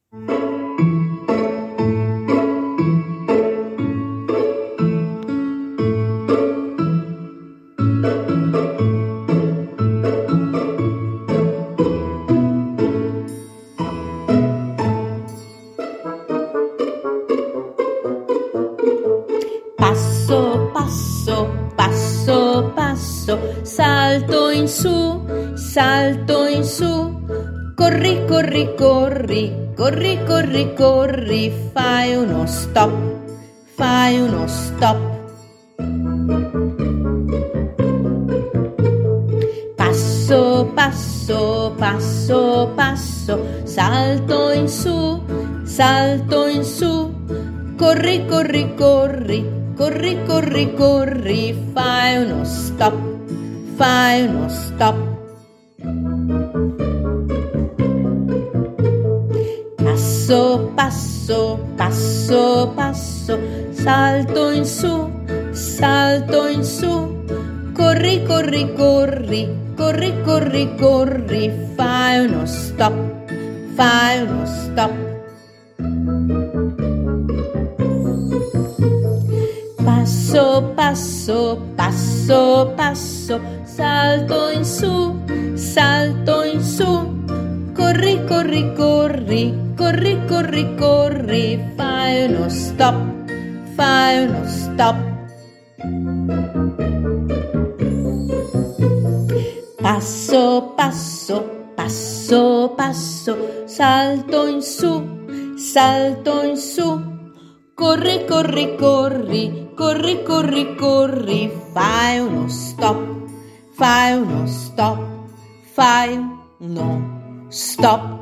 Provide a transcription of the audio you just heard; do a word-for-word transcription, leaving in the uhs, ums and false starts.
Passo, passo, passo, passo, salto in su, salto in su, corri, corri, corri, corri, corri, corri, fai uno stop, fai uno stop. Passo, passo, passo, passo, salto in su, salto in su, corri, corri, corri, corri, corri, corri, fai uno stop, fai uno stop. Passo, passo, passo, passo, salto in su, salto in su, corri, corri, corri, corri, corri, corri, fai uno stop, fai uno stop. Passo, passo, passo, passo, salto in su, salto in su, corri, corri, corri, corri, corri, corri, fai uno stop, fai uno stop. Passo, passo, passo, passo, salto in su, salto in su, corri, corri, corri, corri, corri, corri, fai uno stop, fai uno stop, fai uno stop.